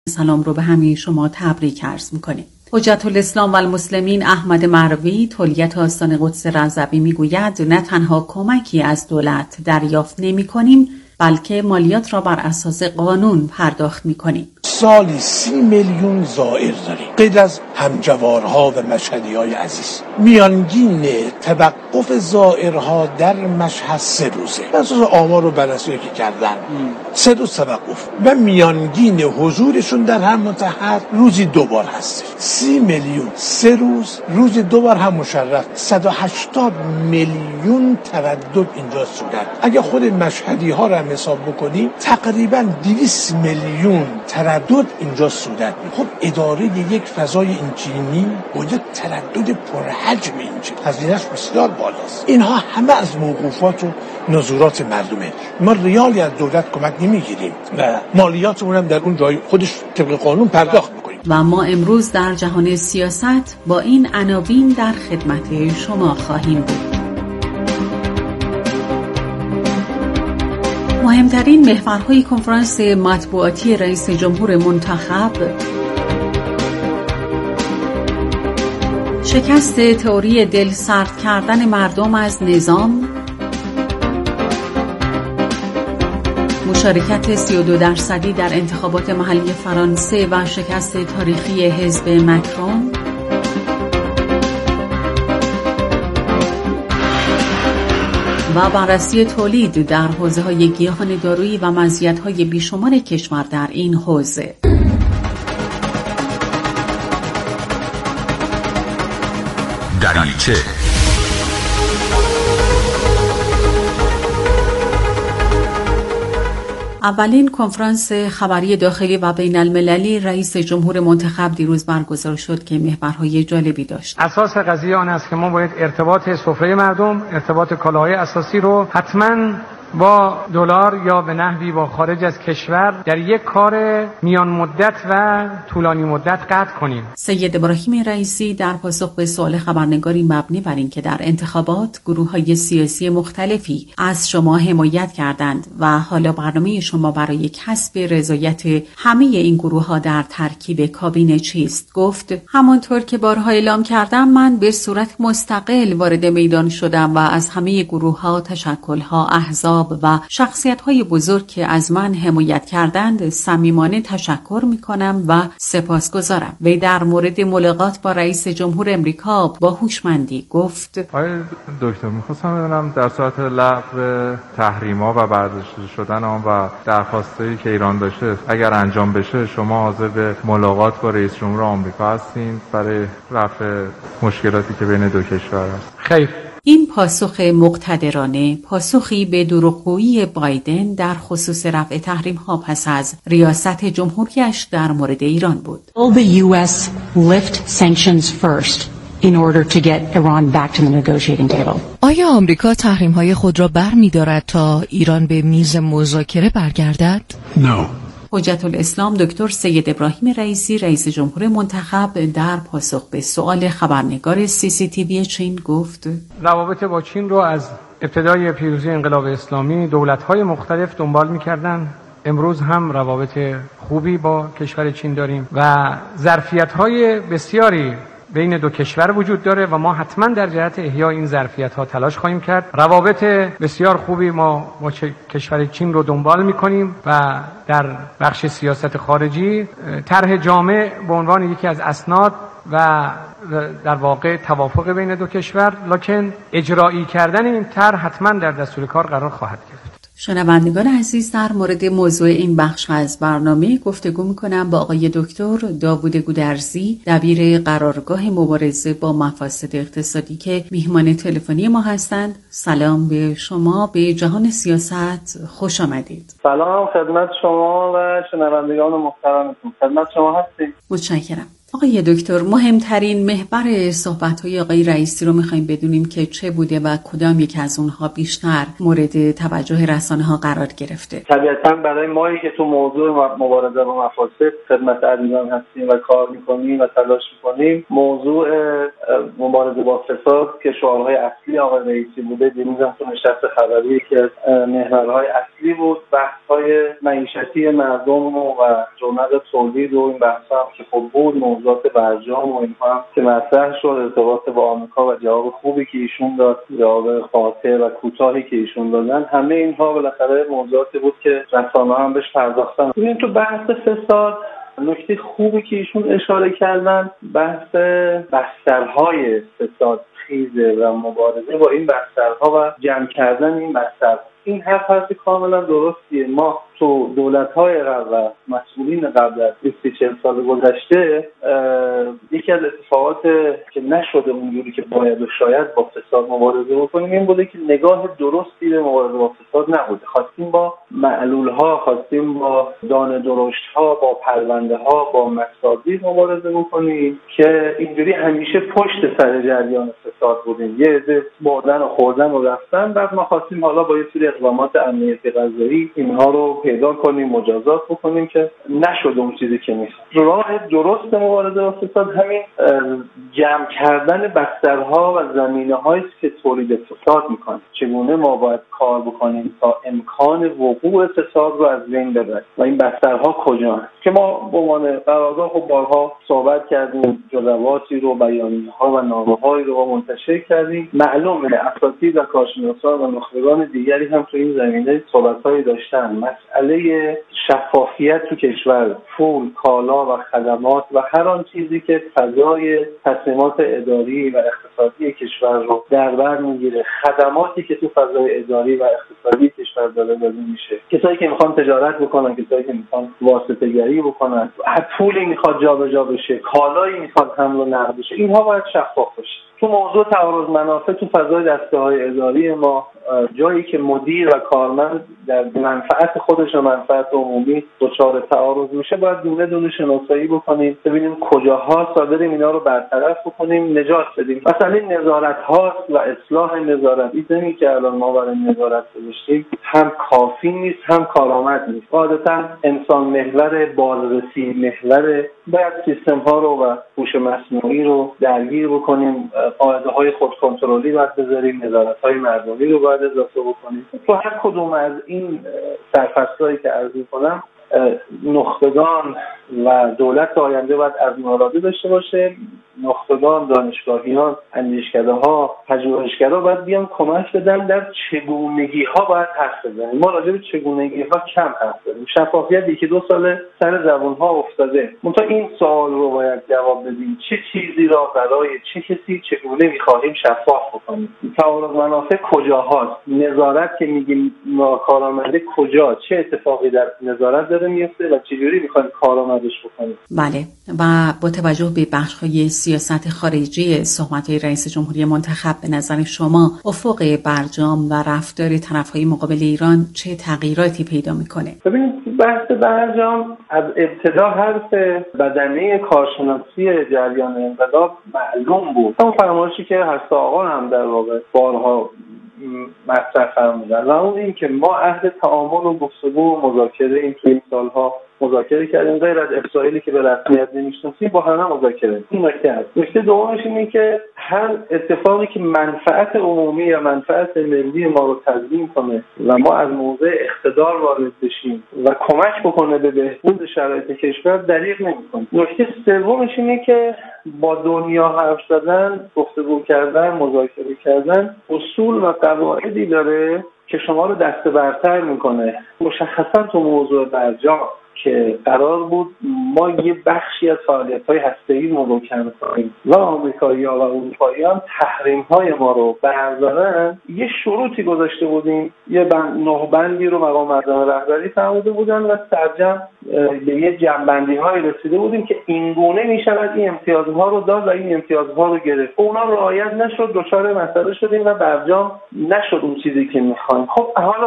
سلام رو به همه شما تبریک عرض می‌کنیم. حجت الاسلام و المسلمین احمد مروی تولیت آستان قدس رضوی میگوید نه تنها کمکی از دولت دریافت نمی‌کنیم بلکه مالیات را بر اساس قانون پرداخت می‌کنیم. سالی 30 میلیون زائر داریم غیر از همجوارها و مشهدی‌های عزیز. میانگین توقف زائرها در مشهد 3 روزه. اساس آمار رو بررسی که کردن 3 روز توقف و میانگین حضورشون در هر متحد روزی 2 بار هست. 30 میلیون 3 روز، روزی 2 بار هم مشرف. 180 میلیون تردد اینجا صورت. اگه خود مشهدی‌ها رو هم حساب بکنیم تقریبا 200 میلیون تردد اینجا صورت. خب اداره یک فضای اینچینی با یک تردد پرحجم اینجا هزینه‌اش بسیار بالاست. اینها همه از موقوفات و نزورات مردمه. ما ریالی از دولت کمک نمیگیریم و مالیاتمون هم در اون جای خودش طبق قانون پرداخت میکنیم. و ما امروز در جهان سیاست با این عناوین در خدمت شما خواهیم بود. مهمترین محورهای کنفرانس مطبوعاتی رئیس جمهور منتخب: شکست تئوری دل سرد کردن مردم از نظام، مشارکت 32% در انتخابات محلی فرانسه و شکست تاریخی حزب مکرون، و بررسی تولید در حوزه‌های گیاهان دارویی و مزیت‌های بیشمار کشور در این حوزه. دریچه اولین کنفرانس خبری داخلی و بین المللی رئیس جمهور منتخب دیروز برگزار شد که محورهای جالبی داشت. اساس قضیه آن است که ما باید ارتباط سفره مردم، ارتباط کالاهای اساسی رو حتماً با دلار یا به نحوی با خارج از کشور در یک کار میان مدت و طولانی مدت قطع کنیم. سید ابراهیم رئیسی در پاسخ به سوال خبرنگاری مبنی بر اینکه در انتخابات گروه‌های سیاسی مختلفی از شما حمایت کردند و حالا برنامه شما برای کسب رضایت همه این گروه‌ها در ترکیب کابینه چیست، گفت همانطور که بارها اعلام کردم من به صورت مستقل وارد میدان شدم و از همه گروه‌ها، تشکل‌ها، احزاب و شخصیت‌های بزرگ که از من حمایت کردند صمیمانه تشکر می‌کنم و سپاسگزارم. وی در مورد ملاقات با رئیس جمهور امریکا با هوشمندی گفت: آقای دکتر می‌خواستم بدونم در صورت لغو تحریم‌ها و برداشته شدن آن و درخواستایی که ایران داشته اگر انجام بشه شما حاضر به ملاقات با رئیس جمهور آمریکا هستین برای رفع مشکلاتی که بین دو کشور است؟ خیر. این پاسخ مقتدرانه پاسخی به دروغگویی بایدن در خصوص رفع تحریم‌ها پس از ریاست جمهوریش در مورد ایران بود. Will the US lift sanctions first in order to get Iran back to the negotiating table? آیا آمریکا تحریم‌های خود را برمی‌دارد تا ایران به میز مذاکره برگردد؟ No. حجت الاسلام دکتر سید ابراهیم رئیسی رئیس جمهور منتخب در پاسخ به سؤال خبرنگار CCTV چین گفت: روابط با چین رو از ابتدای پیروزی انقلاب اسلامی دولت‌های مختلف دنبال می‌کردن. امروز هم روابط خوبی با کشور چین داریم و ظرفیت‌های بسیاری بین دو کشور وجود داره و ما حتما در جهت احیای این ظرفیت‌ها تلاش خواهیم کرد. روابط بسیار خوبی ما با کشور چین رو دنبال می‌کنیم و در بخش سیاست خارجی طرح جامع به عنوان یکی از اسناد و در واقع توافق بین دو کشور، لکن اجرایی کردن این طرح حتما در دستور کار قرار خواهد گرفت. شنوندگان عزیز، در مورد موضوع این بخش از برنامه گفتگو می‌کنم با آقای دکتر داوود گودرزی، دبیر قرارگاه مبارزه با مفاسد اقتصادی که میهمان تلفنی ما هستند. سلام به شما، به جهان سیاست خوش آمدید. سلام خدمت شما و شنوندگان محترمتون. خدمت شما هستیم. متشکرم. آقای دکتر، مهمترین محور صحبت‌های آقای رئیسی رو می‌خوایم بدونیم که چه بوده و کدام یک از اونها بیشتر مورد توجه رسانه‌ها قرار گرفته. طبیعتاً برای مایی که تو موضوع مبارزه با مفاسد خدمت عزیزان هستیم و کار می‌کنیم و تلاش می‌کنیم، موضوع مبارزه با فساد که شعارهای اصلی آقای رئیسی بوده، دیروز هم تو نشست خبری که محورهای اصلی بود، بحث‌های معیشتی مردم و رونق تولید و این بحث‌ها که خب بود، موضوعات برجام و اینها هم که مطرح شد، ارتباط با آمریکا و جواب خوبی که ایشون داد، جواب قاطع و کوتاهی که ایشون دادن، همه اینها بالاخره موضوعاتی بود که رسانه‌ها هم بهش پرداختن. ببین تو بحث فساد نکته خوبی که ایشون اشاره کردن بحث بسترهای فساد خیزه و مبارزه با این بسترها و جمع کردن این بستر. این حرف کاملا درستیه. ما تو دولت‌های قبل و مسئولین قبل از 40 سال گذشته یکی از اتفاقات که نشده اونجوری که باید و شاید با فساد مبارزه بکنیم این بوده که نگاه درستی به مبارزه با فساد نبوده. خواستیم با معلول‌ها، خواستیم با دانه درشت‌ها، با پرونده‌ها، با مصادیق مبارزه بکنیم که اینجوری همیشه پشت سر جریان فساد بودیم. یه عده بردن و خوردن و رفتن، بعد ما خواستیم حالا با یه سری اقدامات امنیتی غذایی اینها رو پیدا کنیم، مجازات بکنیم که نشد اون چیزی که میخواد. راه درست مبارزه با فساد همین جمع کردن بسترها و زمینه‌هایی که تولید فساد میکنه. چگونه ما باید کار بکنیم تا امکان وقوع فساد رو از بین ببریم و این بسترها کجا هست که ما به عنوان قرارداد خب بارها صحبت کردیم، جزواتی رو، بیانیه‌ها و نامه‌هایی رو منتشر کردیم. معلومه اساتید و کارشناسان و نخبگان دیگری هم تو این زمینه صحبت‌هایی داشتن. مسئله شفافیت تو کشور، پول، کالا و خدمات و هر آن چیزی که فضای تصمیمات اداری و اقتصادی کشور رو در بر میگیره، خدماتی که تو فضای اداری و اقتصادی کشور داده میشه، کسایی که میخوان تجارت بکنن، کسایی که میخوان واسطه‌گری بکنن، هر پولی میخواد جابجا بشه، کالایی میخواد حمل و نقل بشه، اینها باید شفاف باشه. تو موضوع تعارض منافع تو فضای دسته‌های اداری ما، جایی که مدیر و کارمند در منفعت خودش و منفعت عمومی دچار تعارض میشه، باید دونه دونه شناسایی بکنیم، ببینیم کجاها صادریم، اینا رو برطرف بکنیم، نجات بدیم. مثلا نظارت هاست و اصلاح نظارت، ایدمی که الان ما برای نظارت گذاشتیم هم کافی نیست هم کارآمد نیست. عادتا انسان محور، بازرسی محور، باید سیستم ها رو و هوش مصنوعی رو درگیر بکنیم، قاعده های خود کنترلی باید بذاریم، نظارت های مردمی رو باید اضافه بکنیم. تو هر کدوم از این سرفصلایی که عرض می‌کنم نخبگان و دولت آینده باید عزم-اراده داشته باشه. نخبگان، دانشگاهیان، اندیشکده‌ها، پژوهشگرها باید بیان کمک بدن در چگونگی‌ها باید حرف بزنیم. ما راجع به چگونگی‌ها کم حرف زدیم. شفافیت یکی دو سال سر زبون‌ها افتاده. منتها این سوال رو باید جواب بدیم: چه چیزی را برای چه کسی چگونه می‌خواهیم شفاف بکنیم؟ تعارض منافع کجاهاست؟ نظارت که میگیم کارآمده کجا؟ چه اتفاقی در نظارت داره میفته و چجوری می‌خوایم کارآمدش بکنیم؟ بله، و با توجه به بخش‌های سیاست خارجی صحبت‌های رئیس جمهوری منتخب، به نظر شما افق برجام و رفتار طرف‌های مقابل ایران چه تغییراتی پیدا می‌کنه؟ ببینید، بحث برجام از ابتدا حرف بدنه کارشناسی جریان انقلاب معلوم بود. اون فرمایشی که هست آقا هم در واقع بارها مطرح فرمودن و اون این که ما عهد تعامل و گفتگو و مذاکره این سال‌ها مذاکره کردیم، غیر از اسرائیلی که به رسمیت نمیشناسیم با همه مذاکره. این نکته هست. نکته دومش اینه که هر اتفاقی که منفعت عمومی یا منفعت ملی ما رو تضمین کنه و ما از موضع اقتدار وارد بشیم و کمک بکنه به بهبود شرایط کشور، دریغ نمی‌کنیم. نکته سومش اینه که با دنیا حرف زدن، گفتگو کردن، مذاکره کردن اصول و قواعدی داره که شما رو دست برتر میکنه. مشخصا تو موضوع برجام که قرار بود ما یه بخشی از فعالیت‌های هسته‌ای رو کم کنیم و آمریکایی‌ها و اروپایی‌ها تحریم‌های ما رو بردارن، یه شروطی گذاشته بودیم، یه نه بندی رو مقام‌مردان رهبری فرموده بودن و سرجم به یه جنبندی‌های رسیده بودیم که این گونه می‌شود این امتیازها رو داد و این امتیازها رو گرفت. اونا رعایت نشد، دچار مسئله شدیم و برجام نشد اون چیزی که می‌خوایم. خب حالا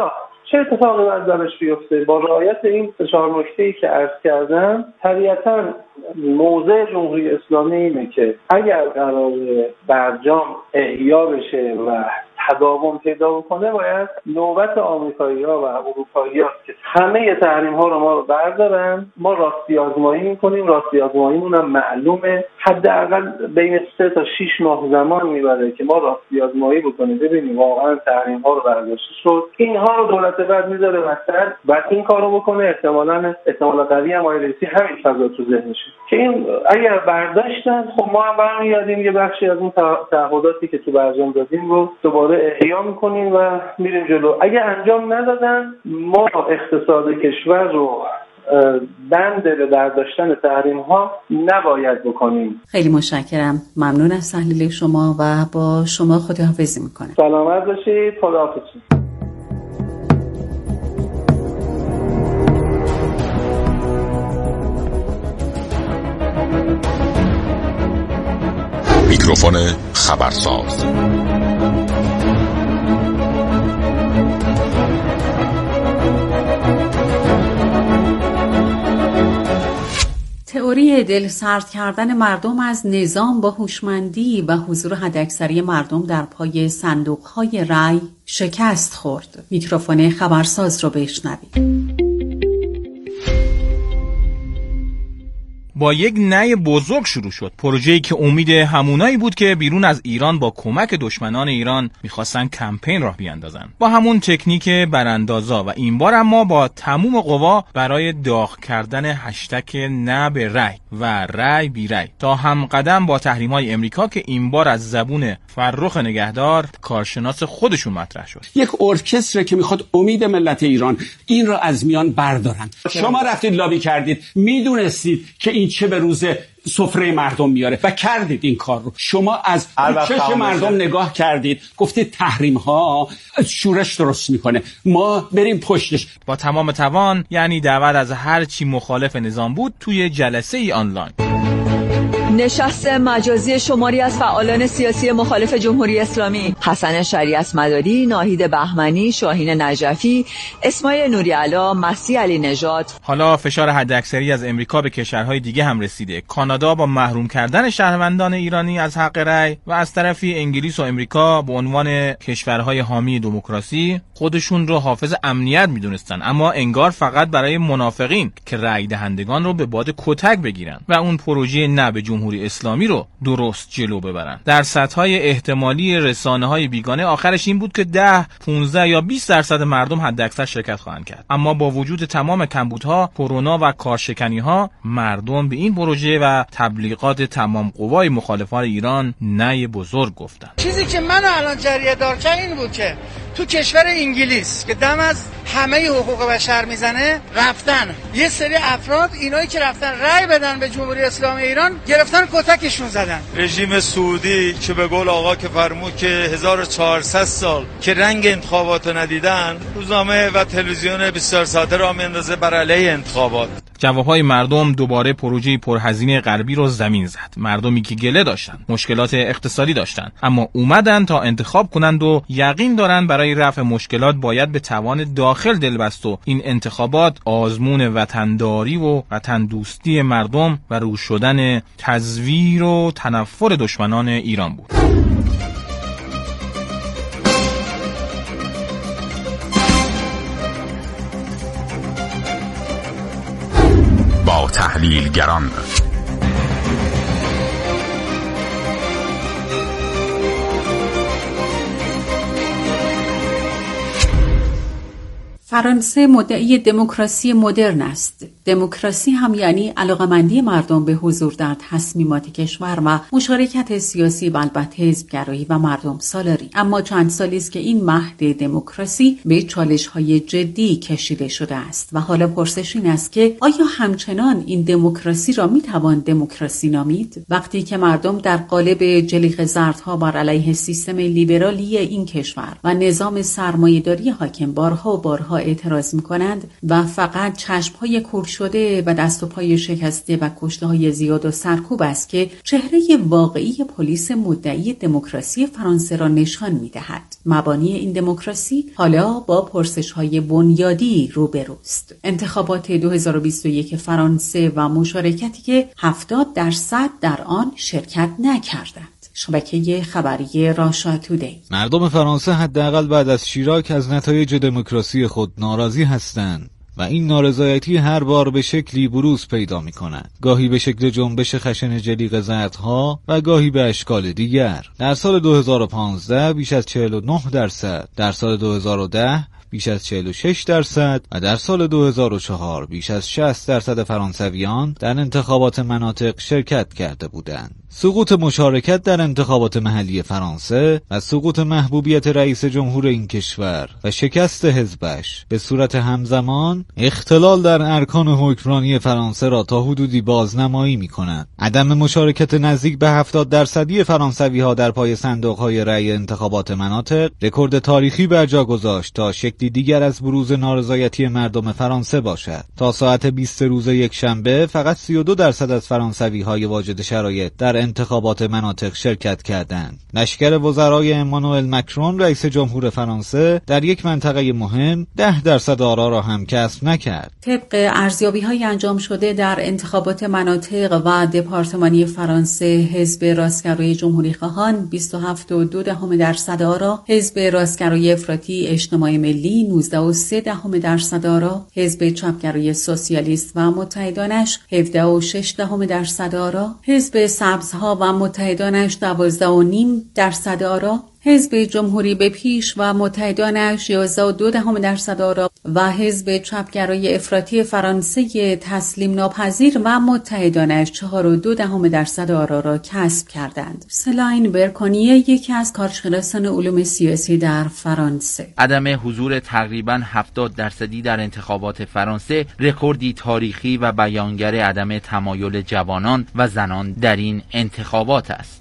چه اتفاقی باید درش بیفته؟ با رعایت این 4 نکته‌ای که عرض کردم، طبیعتاً موضع جمهوری اسلامی اینه که اگر قراره برجام احیا بشه و تداوم پیدا بکنه، باید نوبت آمریکایی‌ها و اروپایی‌ها که همه تحریم‌ها رو ما رو بردارن. ما راستی آزمایی می‌کنیم، راستی آزماییمون هم معلومه، حداقل بین 3 تا 6 ماه زمان میبره که ما راستی آزمایی بکنیم ببینیم واقعا تحریم‌ها رو برداشته شد. اینها رو دولت بعد میذاره وسط و این کارو بکنه، احتمال قوی هم آقای رئیسی همین فضا تو ذهنشه که این اگر برداشتن، خب ما هم برمیگردیم یه بخشی از اون تعهداتی که تو برجام دادیم رو دوباره احیا میکنیم و میریم جلو. اگه انجام ندادن، ما اقتصاد کشور رو بند به برداشتن تحریم ها نباید بکنیم. خیلی متشکرم، ممنون از تحلیل شما و با شما خداحافظی میکنم. سلامت باشید، خداحافظ. میکروفون خبرساز. تئوری دل سرد کردن مردم از نظام با هوشمندی و حضور حداکثری مردم در پای صندوق‌های رای شکست خورد. میکروفون خبرساز رو بشنوید. با یک نی بزرگ شروع شد. پروژه‌ای که امید همونایی بود که بیرون از ایران با کمک دشمنان ایران می‌خواستن کمپین راه بیاندازن. با همون تکنیک براندازا و این بار اما با تمام قوا برای داغ کردن هشتگ نه به رای و رای بی رای تا هم قدم با تحریم‌های امریکا که این بار از زبون فرخ نگهدار کارشناس خودشون مطرح شد. یک ارکستر که میخواد امید ملت ایران این را از میان بردارن. شما رفتید لابی کردید، میدونستید که این چه به روز سفره مردم میاره و کردید این کار رو. شما از چشم مردم نگاه کردید، گفتید تحریم ها شورش درست میکنه، ما بریم پشتش. با تمام توان، یعنی دعوت از هر چی مخالف نظام بود توی جلسه ای آنلاین. نشست مجازی شماری از فعالان سیاسی مخالف جمهوری اسلامی: حسن شریعت مداری، ناهید بهمنی، شاهین نجفی، اسماعیل نوری‌علا، مسیح علی نژاد. حالا فشار حداکثری از امریکا به کشورهای دیگه هم رسیده. کانادا با محروم کردن شهروندان ایرانی از حق رأی و از طرفی انگلیس و امریکا به عنوان کشورهای حامی دموکراسی خودشون رو حافظ امنیت میدونستن، اما انگار فقط برای منافقین که رأی دهندگان رو به باد کتک بگیرن و اون پروژه نه به جمهوری اسلامی رو درست جلو ببرن. در سطح‌های احتمالی رسانه‌های بیگانه آخرش این بود که 10، 15 یا 20% مردم حداکثر شرکت خواهند کرد. اما با وجود تمام کمبودها، کرونا و کارشکنی‌ها، مردم به این پروژه و تبلیغات تمام قوای مخالفان ایران نه بزرگ گفتن. چیزی که منو الان جریه دار کرد این بود که تو کشور انگلیس که دم از همه حقوق بشر میزنه، رفتن یه سری افراد، اینایی که رفتن رأی بدن به جمهوری اسلامی ایران، گرفتن کتکشون زدن. رژیم سعودی که به قول آقا که فرمود که 1400 سال که رنگ انتخابات ندیدن، روزنامه و تلویزیون 24 ساعته را میندازه بر علیه انتخابات. جوابهای مردم دوباره پروژه پرهزینه غربی رو زمین زد. مردمی که گله داشتن، مشکلات اقتصادی داشتن، اما اومدن تا انتخاب کنند و یقین دارن برای رفع مشکلات باید به توان داخل دل بست و این انتخابات آزمون وطنداری و وطن دوستی مردم و رو شدن تزویر و تنفر دشمنان ایران بود. با تحلیلگران فرانسه مدعی دموکراسی مدرن است. دموکراسی هم یعنی علاقمندی مردم به حضور در تصمیمات کشور و مشارکت سیاسی و البته حزبگرایی و مردم سالاری. اما چند سالی است که این مهد دموکراسی به چالش‌های جدی کشیده شده است و حالا پرسش این است که آیا همچنان این دموکراسی را میتوان دموکراسی نامید وقتی که مردم در قالب جلیقه زردها بر علیه سیستم لیبرالی این کشور و نظام سرمایه‌داری حاکم بارها و بارها ها اعتراض می‌کنند و فقط چشم‌های کور شده و دست و پای شکسته و کشته‌های زیاد و سرکوب است که چهره واقعی پلیس مدعی دموکراسی فرانسه را نشان می‌دهد. مبانی این دموکراسی حالا با پرسش‌های بنیادی روبروست. انتخابات 2021 فرانسه و مشارکتی که 70% در آن شرکت نکردند. شبکه خبری راشا تودی. مردم فرانسه حداقل بعد از شیراک از نتایج دموکراسی خود ناراضی هستند و این نارضایتی هر بار به شکلی بروز پیدا می کند. گاهی به شکل جنبش خشن جلیقه زردها و گاهی به اشکال دیگر. در سال 2015 بیش از 49%، در سال 2010 بیش از 46% و در سال 2004 بیش از 60% فرانسویان در انتخابات مناطق شرکت کرده بودند. سقوط مشارکت در انتخابات محلی فرانسه و سقوط محبوبیت رئیس جمهور این کشور و شکست حزبش به صورت همزمان اختلال در ارکان حکمرانی فرانسه را تا حدودی بازنمایی می‌کند. عدم مشارکت نزدیک به 70% فرانسوی‌ها در پای صندوق‌های رأی انتخابات مناطق رکورد تاریخی بر جا گذاشت تا شکلی دیگر از بروز نارضایتی مردم فرانسه باشد. تا ساعت 20 روز یکشنبه فقط 32% از فرانسوی‌های واجد شرایط در انتخابات مناطق شرکت کردند. لشکر وزرای امانوئل مکرون رئیس جمهور فرانسه در یک منطقه مهم 10% آرا را هم کسب نکرد. طبق ارزیابی‌های انجام شده در انتخابات مناطق و دپارتمانی فرانسه، حزب راستگرای جمهوری‌خواهان 27.2% آرا، حزب راستگرای افراطی اجتماع ملی 19.3% آرا، حزب چپگرای سوسیالیست و متحدانش 17.6% آرا، حزب سبزها و متحدانش 12.5% آرا، حزب جمهوری به پیش و متحدانش 11.2% آرا و حزب چپگرای افراطی فرانسه تسلیم ناپذیر و متحدانش 4.2% آرا را کسب کردند. سلاین برکونیه یکی از کارشناسان علوم سیاسی در فرانسه: عدم حضور تقریباً 70% در انتخابات فرانسه رکوردی تاریخی و بیانگر عدم تمایل جوانان و زنان در این انتخابات است.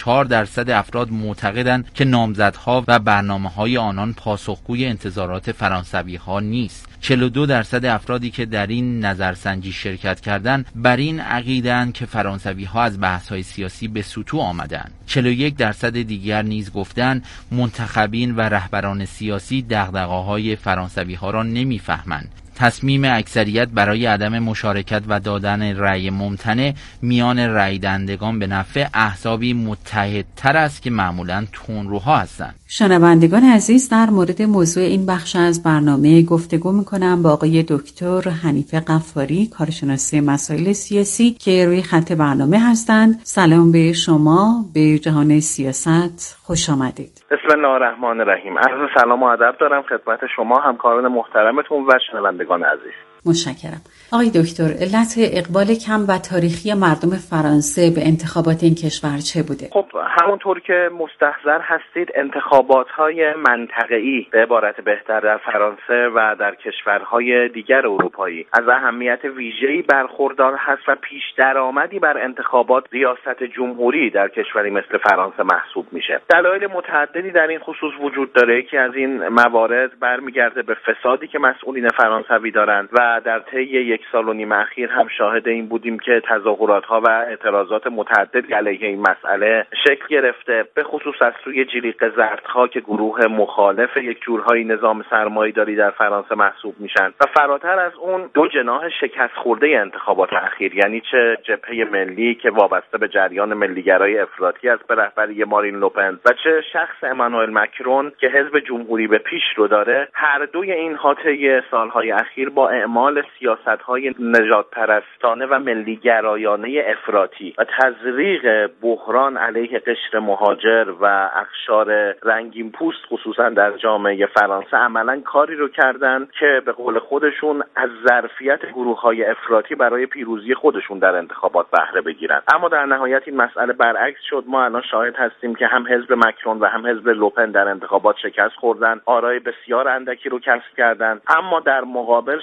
44% افراد معتقدند که نامزدها و برنامه‌های آنان پاسخگوی انتظارات فرانسوی‌ها نیست. 42% افرادی که در این نظرسنجی شرکت کردند بر این عقیده‌اند که فرانسوی‌ها از بحث‌های سیاسی به سطوح آمدند. 41% دیگر نیز گفتند منتخبین و رهبران سیاسی دغدغه‌های فرانسوی‌ها را نمی‌فهمند. تصمیم اکثریت برای عدم مشارکت و دادن رأی ممتنع میان رأی دهندگان به نفع احزابی متحدتر است که معمولاً تندروها هستند. شنوندگان عزیز، در مورد موضوع این بخش از برنامه گفتگو می‌کنم با آقای دکتر حنیفه غفاری، کارشناس مسائل سیاسی که روی خط برنامه هستند. سلام به شما، به جهان سیاست خوش آمدید. بسم الله الرحمن الرحیم. عرض سلام و ادب دارم خدمت شما همکاران محترمتون و شنوندگان عزیز. متشکرم. آقای دکتر، علت اقبال کم و تاریخی مردم فرانسه به انتخابات این کشور چه بوده؟ خب همونطور که مستحضر هستید انتخابات‌های منطقه‌ای به عبارت بهتر در فرانسه و در کشورهای دیگر اروپایی از اهمیت ویژه‌ای برخوردار هست و پیش درآمدی بر انتخابات ریاست جمهوری در کشوری مثل فرانسه محسوب میشه. دلایل متعددی در این خصوص وجود داره. یکی از این موارد برمیگرده به فسادی که مسئولین فرانسوی دارند و در طی 1.5 سال اخیر هم شاهد این بودیم که تظاهرات‌ها و اعتراضات متعددی علیه این مسئله شکل گرفته، به خصوص از سوی جلیقه زردها که گروه مخالف یک جورهای نظام سرمایه‌داری در فرانسه محسوب میشن و فراتر از اون دو جناح شکست خورده انتخابات اخیر، یعنی چه جبهه ملی که وابسته به جریان ملیگرای افراطی است به رهبری مارین لوپن و چه شخص امانوئل مکرون که حزب جمهوری به پیش رو داره، هر دوی اینها طی سالهای اخیر با اعمال سیاست‌های نژاد پرستانه و ملیگرایانه افراطی و تزریق بحران علیه قشر مهاجر و اقشار رنگین پوست خصوصا در جامعه فرانسه عملاً کاری رو کردن که به قول خودشون از ظرفیت گروه‌های افراطی برای پیروزی خودشون در انتخابات بهره بگیرن. اما در نهایت این مسئله برعکس شد. ما الان شاهد هستیم که هم حزب مکرون و هم حزب لوپن در انتخابات شکست خوردن، آرای بسیار اندکی رو کسب کردن، اما در مقابل شاهد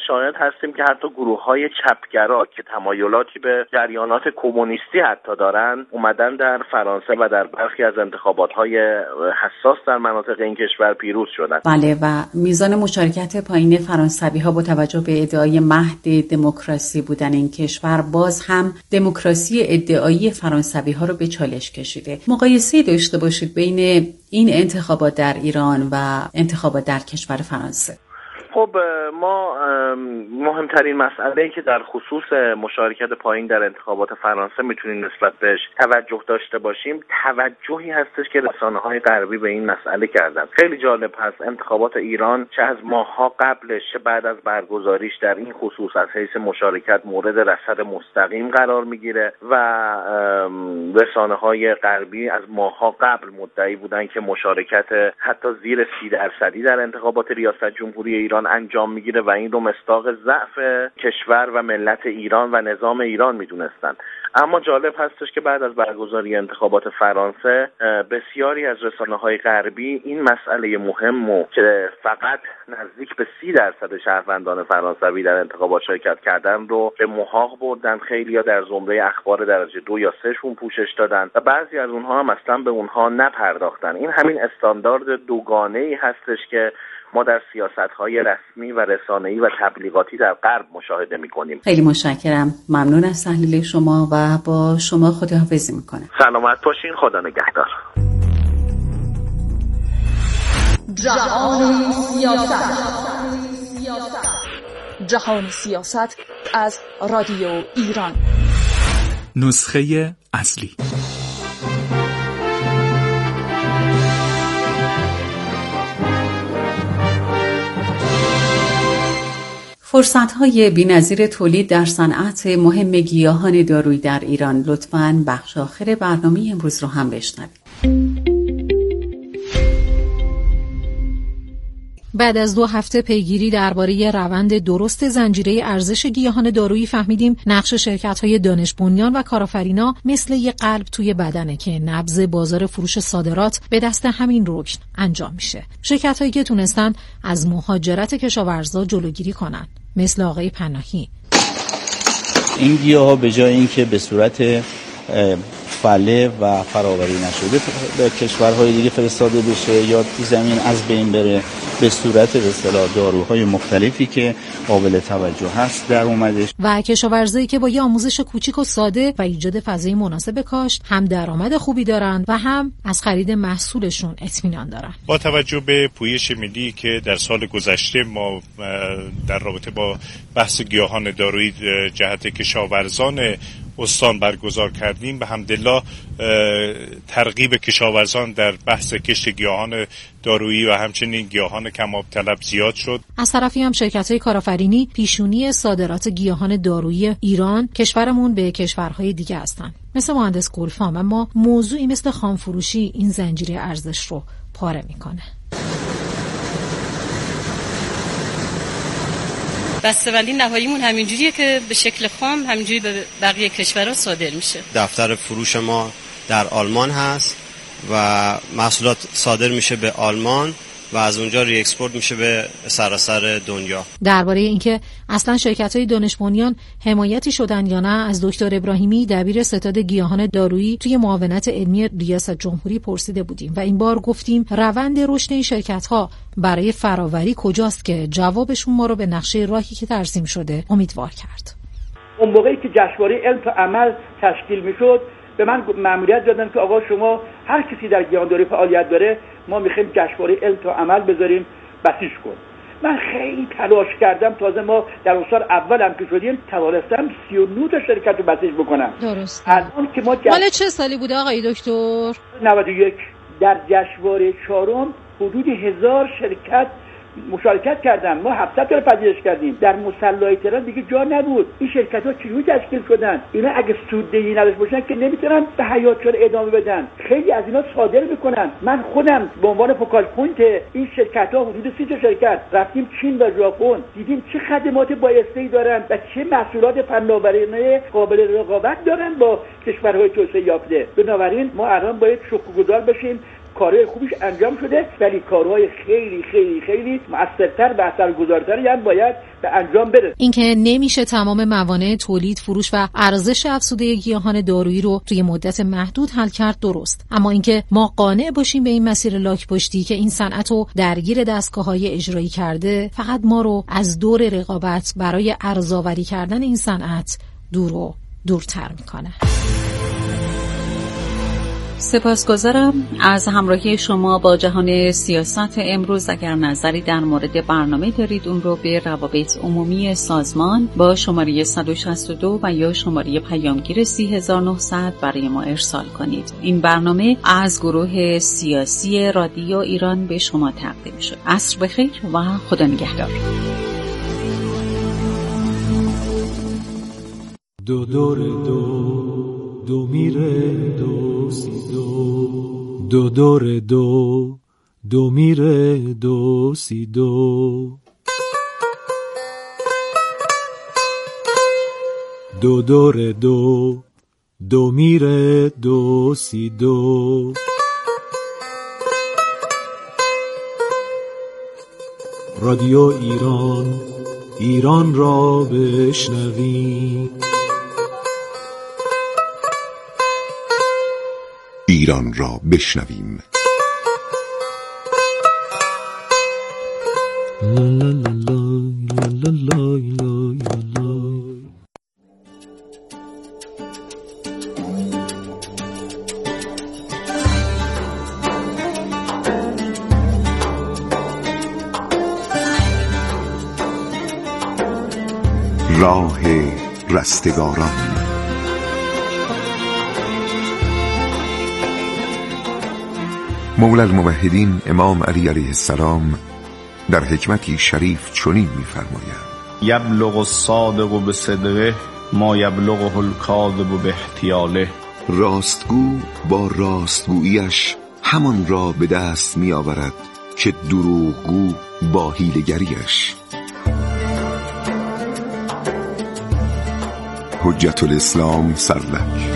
هستیم که حتی گروه‌های چپگرا که تمایلاتی به جریانات کمونیستی حتی دارن اومدن در فرانسه و در برخی از انتخابات‌های حساس در مناطق این کشور پیروز شدن. بله، و میزان مشارکت پایین فرانسوی‌ها با توجه به ادعای مهد دموکراسی بودن این کشور باز هم دموکراسی ادعایی فرانسوی‌ها رو به چالش کشیده. مقایسه داشته باشید بین این انتخابات در ایران و انتخابات در کشور فرانسه. خب ما مهمترین مسئله‌ای که در خصوص مشارکت پایین در انتخابات فرانسه میتونیم نسبت بهش توجه داشته باشیم، توجهی هستش که رسانه‌های غربی به این مسئله کردن. خیلی جالب هست انتخابات ایران چه از ماه‌ها قبلش چه بعد از برگزاریش در این خصوص از حیث مشارکت مورد رصد مستقیم قرار میگیره و رسانه‌های غربی از ماه‌ها قبل مدعی بودن که مشارکت حتی زیر 30% در انتخابات ریاست جمهوری ایران انجام میگیره و این رو مصداق ضعف کشور و ملت ایران و نظام ایران میدونستن. اما جالب هستش که بعد از برگزاری انتخابات فرانسه بسیاری از رسانه‌های غربی این مسئله مهمو که فقط نزدیک به 30% شهروندان فرانسوی در انتخابات شرکت کردن رو به محاق بردن. خیلی‌ها در زمره اخبار درجه 2 یا 3 شون پوشش دادن و بعضی از اونها هم اصلا به اونها نپرداختن. این همین استاندارد دوگانه‌ای هستش که ما در سیاست‌های رسمی و رسانه‌ای و تبلیغاتی در غرب مشاهده می‌کنیم. خیلی متشکرم. ممنون از تحلیل شما و با شما خداحافظی می‌کنم. سلامت باشین. خدا نگهدار. جهان سیاست. جهان سیاست از رادیو ایران. نسخه اصلی. فرصت‌های بی‌نظیر تولید در صنعت مهم گیاهان دارویی در ایران. لطفاً بخش آخر برنامه امروز رو هم بشنوید. بعد از 2 هفته پیگیری درباره روند درست زنجیره ارزش گیاهان دارویی فهمیدیم نقش شرکت‌های دانش بنیان و کارآفرینا مثل یک قلب توی بدنه که نبض بازار فروش صادرات به دست همین رکن انجام میشه. شرکت‌هایی که تونستن از مهاجرت کشاورزا جلوگیری کنن، مثل آقای پناهی. این گیاها به جای اینکه به صورت فله و فراوری نشده به کشورهای دیگه فرستاده بشه یا تو زمین از بین بره، به صورت به اصطلاح داروهای مختلفی که قابل توجه هست در اومدش و کشاورزایی که با یه آموزش کوچیک و ساده و ایجاد فضای مناسب کاشت هم درآمد خوبی دارن و هم از خرید محصولشون اطمینان دارن. با توجه به پویش ملی که در سال گذشته ما در رابطه با بحث گیاهان دارویی جهت کشاورزان استان برگزار کردیم، به حمدالله ترغیب کشاورزان در بحث کشت گیاهان دارویی و همچنین گیاهان کم‌آب طلب زیاد شد. از طرفی هم شرکت‌های کارآفرینی پیشونی صادرات گیاهان دارویی ایران کشورمون به کشورهای دیگه هستن، مثل مهندس گلفام. اما موضوعی مثل خامفروشی این زنجیره ارزش رو پاره میکنه. بسته‌بندی نهاییمون همینجوریه که به شکل خام همینجوری به بقیه کشورها صادر میشه. دفتر فروش ما در آلمان هست و محصولات صادر میشه به آلمان و از اونجا ری اکسپورت میشه به سراسر دنیا. درباره اینکه اصلا شرکت‌های دانش بنیان حمایتی شدن یا نه از دکتر ابراهیمی دبیر ستاد گیاهان دارویی توی معاونت علمی ریاست جمهوری پرسیده بودیم و این بار گفتیم روند رشد این شرکت‌ها برای فراوری کجاست که جوابشون ما رو به نقشه راهی که ترسیم شده امیدوار کرد. اون موقعی که جشنواره علم تا عمل تشکیل میشد به من مأموریت دادن که آقا شما هر کسی در گیاهانداری فعالیت داره ما میخوایم جشنواره علم تا عمل بذاریم بسیج کن. من خیلی تلاش کردم، تازه ما در اون سال اول هم که شدیم توانستم 39 تا شرکت رو بسیج بکنم. درست. الان که ما مال چه سالی بوده آقای دکتر؟ 91 در جشنواره چهارم حدود 1000 شرکت مشارکت کردن. ما 700 تا پذیرش کردیم. در مصلای تهران دیگه جا نبود. این شرکت‌ها چجوری تشکیل شدن؟ اینا اگه سوددهی نداشته باشن که نمیتونن به حیاتشون ادامه بدن. خیلی از اینا صادر میکنن. من خودم به عنوان فوکال پوینت این شرکت‌ها حدود 30 تا شرکت رفتیم چین و ژاپن، دیدیم چه خدمات بایسته‌ای دارن و چه محصولات فناورانه قابل رقابت دارن با کشورهای توسعه یافته. بنابراین ما الان باید شکرگزار بشیم کارهای خوبیش انجام شده، ولی کارهای خیلی خیلی خیلی مؤثرتر و اثرگذارتری هم باید به انجام برسه. اینکه نمیشه تمام موانع تولید، فروش و ارزش افزوده گیاهان دارویی رو توی مدت محدود حل کرد درست، اما اینکه ما قانع باشیم به این مسیر لاک‌پشتی که این صنعت رو درگیر دستگاه‌های اجرایی کرده فقط ما رو از دور رقابت برای ارزآوری کردن این صنعت دور و دورتر میکنه. سپاسگزارم از همراهی شما با جهان سیاست امروز. اگر نظری در مورد برنامه دارید اون رو به روابط عمومی سازمان با شماره 162 و یا شماره پیامگیر 30900 برای ما ارسال کنید. این برنامه از گروه سیاسی رادیو ایران به شما تقدیم شد. عصر بخیر و خدا نگهدار. دو دور دو میره دو سی دو دور دو میره دو سی دو دور دو میره دو سی دو رادیو ایران را بشنوی، ایران را بشنویم. راه رستگاران. مولا الموحدین امام علی علیه السلام در حکمتی شریف چنین می‌فرمایند: یبلغ الصادق بصدقه ما یبلغه الکاذب باحتیاله. راستگو با راستگوییش همان را به دست می‌آورد که دروغگو با حیله‌گریش. حجت الاسلام سرلک.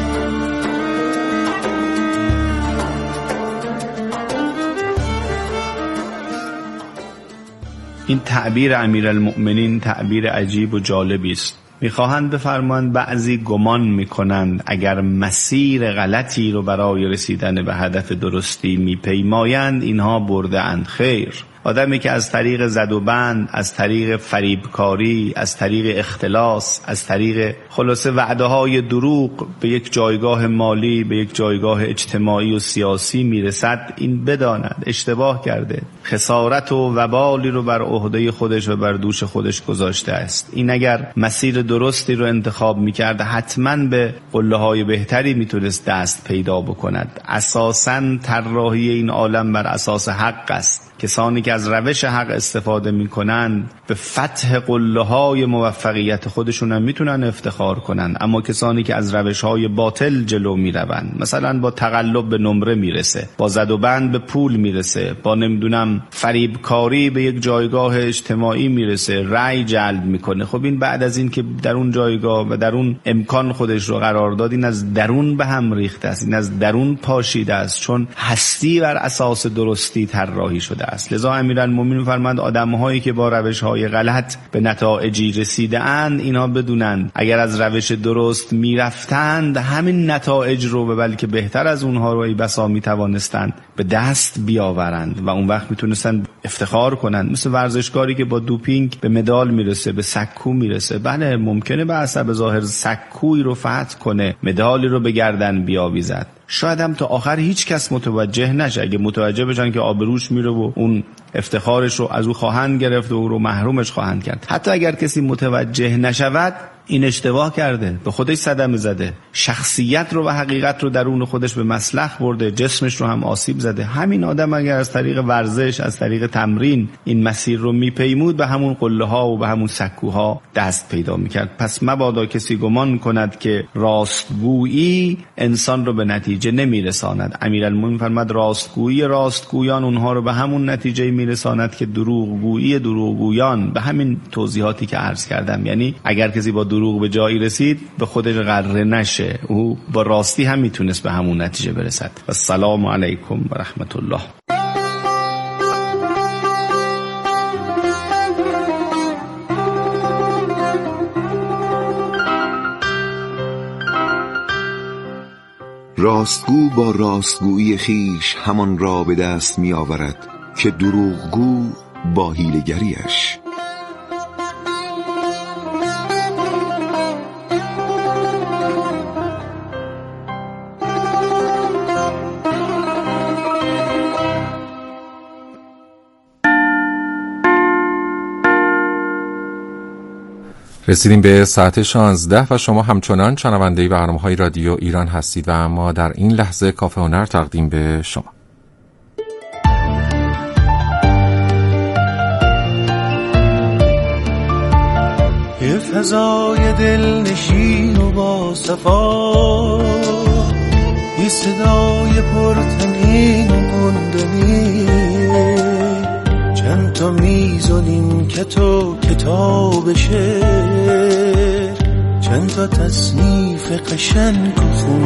این تعبیر امیرالمؤمنین تعبیر عجیب و جالبی است. میخواهند بفرمایند بعضی گمان میکنند اگر مسیر غلطی رو برای رسیدن به هدف درستی میپیمایند اینها برده اند. خیر، آدمی که از طریق زد و بند، از طریق فریبکاری، از طریق اختلاس، از طریق خلاصه وعده‌های دروغ به یک جایگاه مالی، به یک جایگاه اجتماعی و سیاسی میرسد، این بداند اشتباه کرده، خسارت و وبالی رو بر عهده خودش و بر دوش خودش گذاشته است. این اگر مسیر درستی رو انتخاب میکرد حتما به قله‌های بهتری میتونست دست پیدا بکند. اساساً طراحی این عالم بر اساس حق است. کسانی که از روش حق استفاده میکنند به فتح قله‌های موفقیت خودشون هم میتونن افتخار کنن، اما کسانی که از روش‌های باطل جلو میروند، مثلا با تقلب به نمره میرسه، با زد و بند به پول میرسه، با نمیدونم فریبکاری به یک جایگاه اجتماعی میرسه، رأی جلب میکنه، خب این بعد از این که در اون جایگاه و در اون امکان خودش رو قرار داد، این از درون به هم ریخته است، این از درون پاشیده است، چون هستی بر اساس درستی طراحی شده است. لذا امیرالمومنین فرماند آدم‌هایی که با روش‌های غلط به نتایجی رسیده‌اند، اینها بدونند اگر از روش درست میرفتند همین نتایج رو به بلکه بهتر از اونها رو ای بسا میتوانستند به دست بیاورند و اون وقت میتونستند افتخار کنند. مثل ورزشکاری که با دوپینگ به مدال میرسه، به سکو میرسه. بله ممکنه به حسب ظاهر سکویی رو فتح کنه، مدالی رو به گردن بیاویزد، شاید هم تا آخر هیچ کس متوجه نشه. اگه متوجه بشن که آبروش میره و اون افتخارش رو از او خواهند گرفت و او رو محرومش خواهند کرد. حتی اگر کسی متوجه نشود، این اشتباه کرده، به خودش صدمه زده، شخصیت رو و حقیقت رو درون خودش به مسلخ برده، جسمش رو هم آسیب زده. همین آدم اگر از طریق ورزش، از طریق تمرین این مسیر رو میپیمود، به همون قله‌ها و به همون سکوها دست پیدا میکرد. پس مبادا کسی گمان کند که راستگویی انسان رو به نتیجه نمیرساند. امیرالمومنین فرمود راستگویی راستگویان اونها رو به همون نتیجه میرساند که دروغگویی دروغگویان، به همین توضیحاتی که عرض کردم. یعنی اگر کسی با دروغ به جایی رسید به خودش غره نشه، او با راستی هم میتونست به همون نتیجه برسد. السلام علیکم و رحمت الله. راستگو با راستگویی خیش همان را به دست می آورد که دروغگو با حیله‌گری‌اش. رسیدیم به ساعت 16 و شما همچنان شنونده برنامه‌های رادیو ایران هستید و اما در این لحظه کافه هنر تقدیم به شما. یه فضای دلنشین و با صفا، یه صدای پرتنین و مندنی، چند تا میز و نیمکت و کتاب شعر، چند تا تصنیف قشنگ و خون